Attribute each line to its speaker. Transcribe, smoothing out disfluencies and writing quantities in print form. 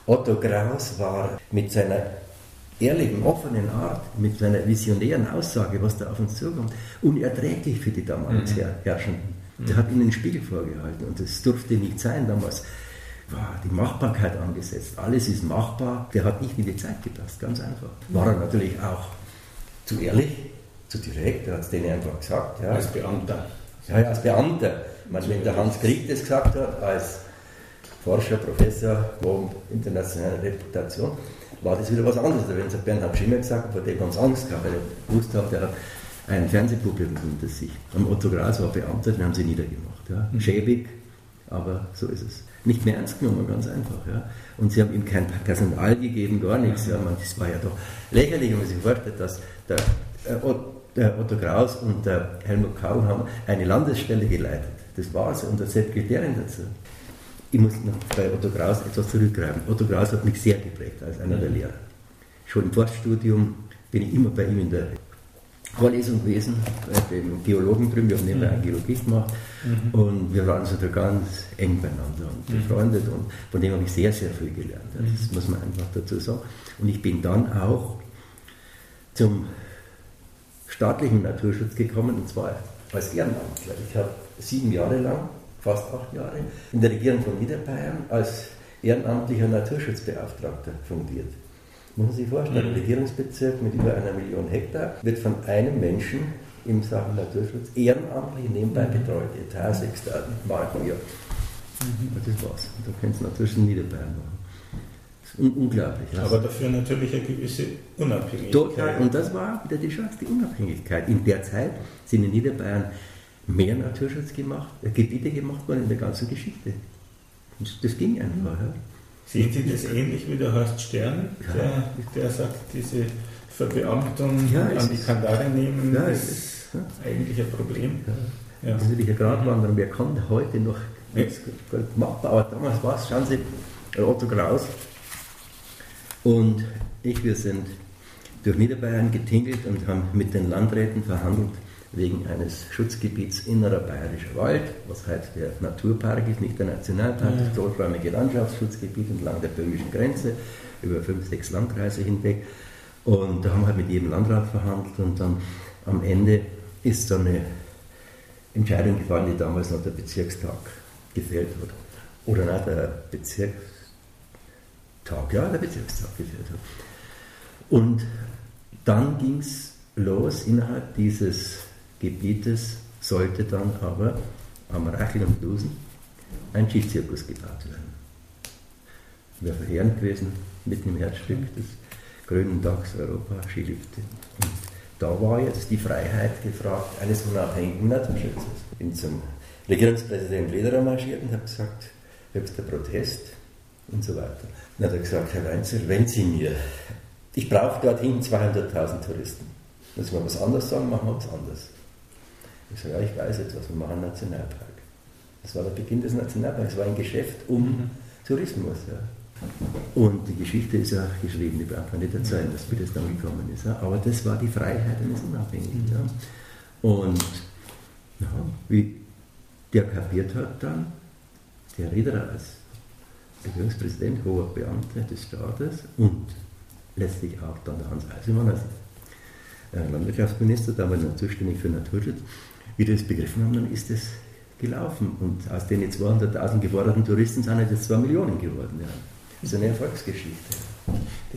Speaker 1: Otto Kraus war mit seiner ehrlichen, offenen Art, mit seiner visionären Aussage, was da auf uns zukommt, unerträglich für die damals Herrschenden. Der hat ihnen den Spiegel vorgehalten und das durfte nicht sein. Damals war die Machbarkeit angesetzt. Alles ist machbar. Der hat nicht in die Zeit gepasst, ganz einfach. War er natürlich auch zu ehrlich, zu direkt, er hat es denen einfach gesagt. Ja.
Speaker 2: Als Beamter.
Speaker 1: Ja, als Beamter. Ich meine, wenn der Hans Krieg das gesagt hat, als Forscher, Professor, internationale Reputation, war das wieder was anderes. Wenn es Bernhard Schimmer gesagt hat, vor dem ganz Angst gehabt, weil er gewusst hat, der hat ein Fernsehpublikum hinter sich. Am Otto Kraus war Beamter, den haben sie niedergemacht. Ja. Schäbig, aber so ist es. Nicht mehr ernst genommen, ganz einfach. Ja. Und sie haben ihm kein Personal gegeben, gar nichts. Ja. Das war ja doch lächerlich, wenn man sich vorstellt, dass der Otto Kraus und der Helmut Kohl haben eine Landesstelle geleitet. Das war es und das Sekretärin dazu. Ich muss noch bei Otto Kraus etwas zurückgreifen. Otto Kraus hat mich sehr geprägt als einer der Lehrer. Schon im Forststudium bin ich immer bei ihm in der Vorlesung gewesen, bei dem Geologen drüben, wir haben nebenbei eine Geologie gemacht und wir waren so da ganz eng beieinander und befreundet und von dem habe ich sehr, sehr viel gelernt. Das muss man einfach dazu sagen. Und ich bin dann auch zum staatlichen Naturschutz gekommen und zwar als Ehrenamtler. Ich habe 7 Jahre lang, fast 8 Jahre, in der Regierung von Niederbayern als ehrenamtlicher Naturschutzbeauftragter fungiert. Muss man sich vorstellen, ein Regierungsbezirk mit über 1 Million Hektar wird von einem Menschen in Sachen Naturschutz ehrenamtlich nebenbei betreut. Etat 6.000 Mark im Jahr. Das war's. Und da können Sie natürlich in Niederbayern machen. Das ist unglaublich. Also.
Speaker 2: Aber dafür natürlich eine gewisse Unabhängigkeit.
Speaker 1: Total. Und das war wieder die Chance, die Unabhängigkeit. In der Zeit sind in Niederbayern mehr Naturschutzgebiete gemacht worden in der ganzen Geschichte. Und das ging einfach. Ja.
Speaker 2: Sehen Sie das ähnlich wie der Horst Stern, der sagt, diese Verbeamtung an die Kandare nehmen, ist eigentlich ein Problem?
Speaker 1: Ja. Das ist natürlich eine Gratwanderung. Wer kann heute noch machbar? Aber damals war es, schauen Sie, Otto Kraus und wir sind durch Niederbayern getingelt und haben mit den Landräten verhandelt wegen eines Schutzgebiets innerer bayerischer Wald, was heute der Naturpark ist, nicht der Nationalpark, das großräumige Landschaftsschutzgebiet entlang der böhmischen Grenze, über 5, 6 Landkreise hinweg. Und da haben wir halt mit jedem Landrat verhandelt und dann am Ende ist so eine Entscheidung gefallen, die damals noch der Bezirkstag gefällt hat. Oder nein, der Bezirkstag gefällt hat. Und dann ging es los, innerhalb dieses Gebietes sollte dann aber am Rachel und Lusen ein Skizirkus gebaut werden. Wäre verheerend gewesen, mitten im Herzstück des grünen Dachs Europa, Skilifte. Und da war jetzt die Freiheit gefragt eines unabhängigen Naturschutzes. Ich bin zum Regierungspräsidenten Lederer marschiert und habe gesagt, höchster Protest und so weiter. Und dann hat er gesagt, Herr Weinzer, wenn Sie mir, ich brauche dorthin 200.000 Touristen. Müssen wir was anderes sagen, machen wir was anderes. Ich sage, ja, ich weiß jetzt was, wir machen einen Nationalpark. Das war der Beginn des Nationalparks, es war ein Geschäft um Tourismus. Ja. Und die Geschichte ist ja geschrieben, die braucht man nicht erzählen, wie das dann gekommen ist. Ja. Aber das war die Freiheit eines Unabhängigen. Ja. Und wie der kapiert hat dann, der Lederer als Regierungspräsident, hoher Beamter des Staates und letztlich auch dann der Hans Eisenmann als Landwirtschaftsminister, damals noch zuständig für Naturschutz, wie die das begriffen haben, dann ist das gelaufen. Und aus den 200.000 geforderten Touristen sind jetzt 2 Millionen geworden. Ja. Das ist eine Erfolgsgeschichte.